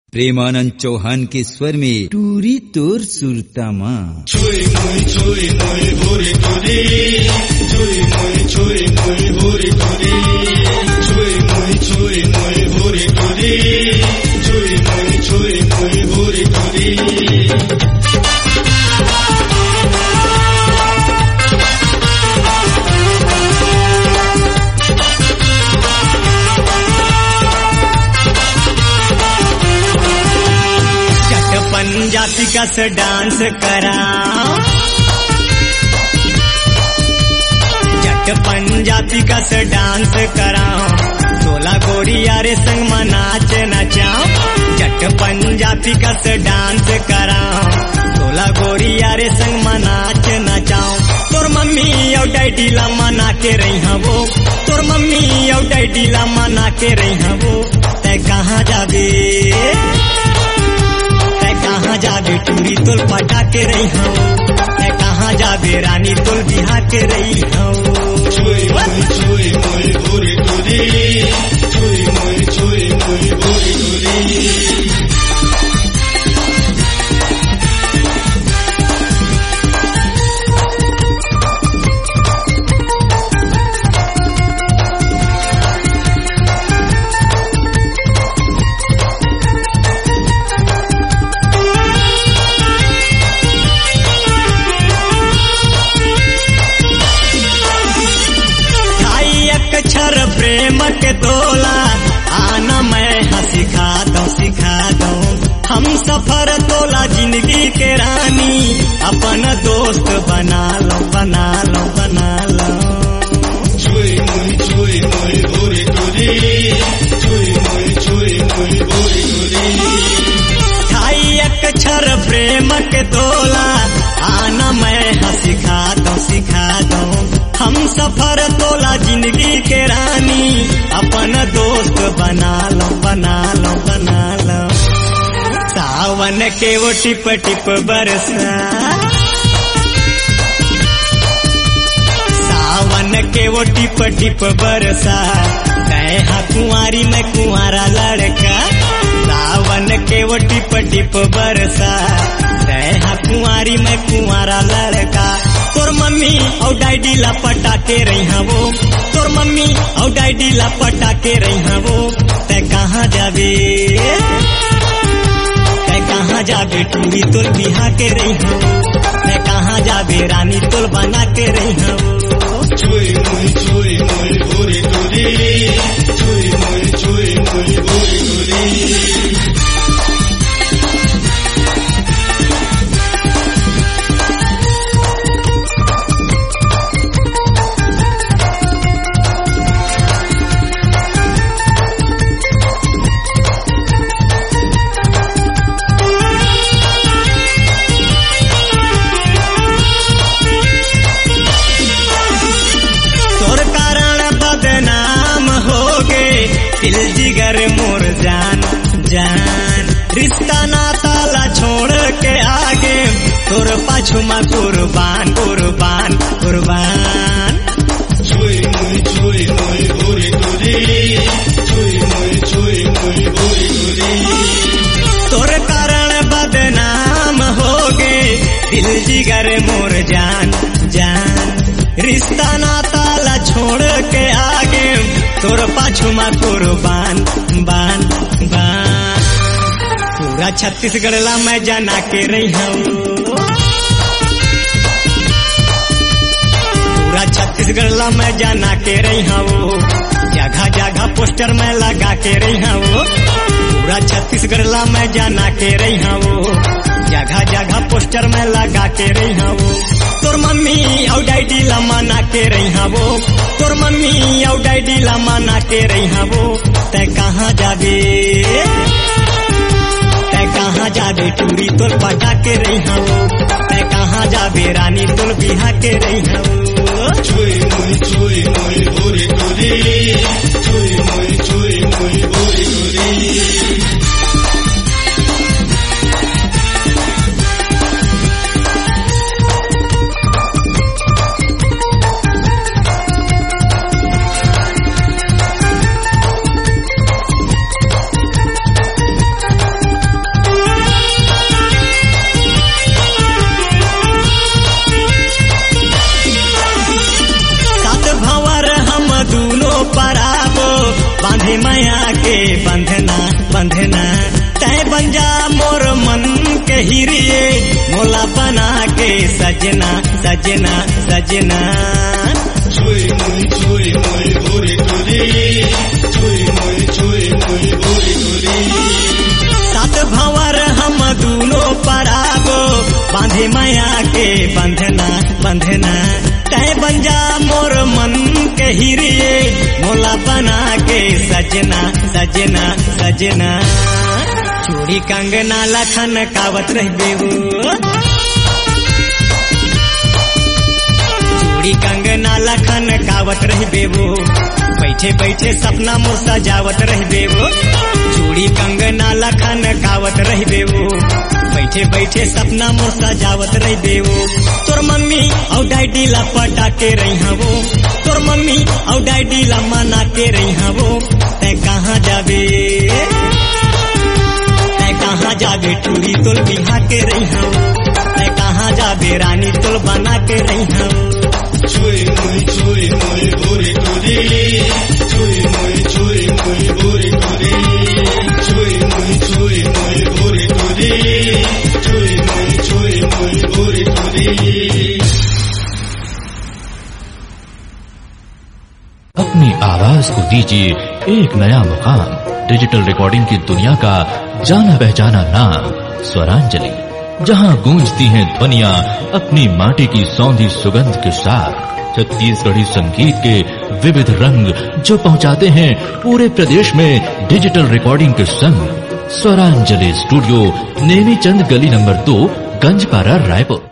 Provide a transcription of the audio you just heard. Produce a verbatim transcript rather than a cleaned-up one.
प्रेमानंद चौहान के स्वर में टूरी तोर सुरतामा छोई मोई छोई मोई भोरी तोरी छोई मोई छोई मोई भोरी तोरी छोई मोई छोई मोई भोरी तोरी छोई मोई छोई मोई भोरी तोरी पंजाबी का से डांस करा जट पंजाबी का से डांस करा सोला गोरिया रे संग में नाच नचाओ जट पंजाबी का से डांस करा सोला गोरिया रे संग में नाच नचाओ तोर मम्मी और डैडी ला मना के रही है वो तोर मम्मी और डैडी ला मना के रही है वो तै कहाँ जाबे कहाँ जाबे टूरी तोल पटा के रही हूँ मैं कहाँ जाबे रानी तोल बिहा के रही हूँ छोई मोई छोई मोई भोरी तोरी छोई मोई छोई मोई भोरी तोरी प्रेम के तोला आना मैं हाँ सिखा दो सिखा दो हम सफर तोला जिंदगी के रानी अपन दोस्त बना लो बना लो बना लो छोई मोई छोई मोई भोरी तोरी छोई मोई छोई मोई भोरी तोरी खाई अक्षर प्रेम के तोला आना मैं हाँ सिखा दो सिखा दो हम सफर तोला जिंदगी के रानी अपन दोस्त बना लो बना लो बना लो सावन के वो टिप टिप बरसा सावन के वो टिप टिप बरसा मैं कुंवारी में कुंवारा लड़का सावन के वो टिप टिप बरसा मैं कुंवारी में कुंवारा लड़का तोर मम्मी और डैडी ला पटा के रही है वो तोर मम्मी और डैडी ला पटा के रही है वो तै कहाँ जाबे तै कहाँ जाबे टूरी तोल बिहा के रही है तै कहाँ जाबे रानी तोल बना के रही है छोई मोई छोई मोई भोरी तोरी छोई मोई छोई मोई भोरी तोरी दिल जिगर मोर जान जान रिश्ता नाता ला छोड़ के आगे तोर पाछू मा कुर्बान कुर्बान कुर्बान छोई मोई छोई मोई भोरी तोरी छोई मोई छोई मोई भोरी तोरी तोर कारण बदनाम हो गे दिल जिगर मोर जान जान रिश्ता नाता ला छोड़ के आगे तोर पाछू मा कुर्बान बान बान पूरा छत्तीसगढ़ ला मैं जाना के रही हूँ पूरा छत्तीसगढ़ ला मैं जाना के रही हूँ जगह जगह पोस्टर में लगा के रही हूँ पूरा छत्तीसगढ़ ला मैं जाना के रही हूँ जगह जगह पोस्टर में लगा के रही हूँ तोर मम्मी और डैडी ला मना के रही हूँ तोर मम्मी और डैडी ला मना के रही हूँ तै कहाँ जाबे तै कहाँ जाबे टूरी तोल पटा के रही हूँ तै कहाँ जाबे रानी तोल बिहा के रही हूँ छोई मोई छोई मोई भोरी तोरी छोई मोई छोई मोई भोरी तोरी सजना सजना सजना छुई मुई छुई मुई भूरी तुरी छुई मुई छुई मुई भूरी तुरी सात भंवर हम दूनो पराबो बांधे माया के बंधना बंधना तय बन जा मोर मन के हिरिए मोला बना के सजना सजना सजना चूड़ी कंगना लखन कावत रह देवो चूड़ी कंगना लखन कावत रह देवो बैठे बैठे सपना मोर सजावत रह देवो चूड़ी कंगना लखन कावत रह देवो बैठे बैठे सपना मोर सजावत रह देवो तोर मम्मी और डैडी ला पटा के रही हवो तोर मम्मी और डैडी ला मना के रही हवो तै कहाँ जाबे तै कहाँ जाबे टूरी तोल बिहा के रही हवो तै कहाँ जाबे रानी तोल बना के रही हवो छुई मुई छुई मुई भूरी तुरी छुई मुई छुई मुई भूरी तुरी छुई मुई छुई मुई भूरी तुरी छुई मुई छुई मुई भूरी तुरी। अपनी आवाज को दीजिए एक नया मुकाम। डिजिटल रिकॉर्डिंग की दुनिया का जाना पहचाना नाम स्वरांजलि, जहां गूंजती हैं ध्वनियां अपनी माटी की सौंधी सुगंध के साथ। छत्तीसगढ़ी संगीत के विविध रंग जो पहुंचाते हैं पूरे प्रदेश में डिजिटल रिकॉर्डिंग के संग। स्वरांजलि स्टूडियो, नेमी चंद गली नंबर दो, गंजपारा, रायपुर।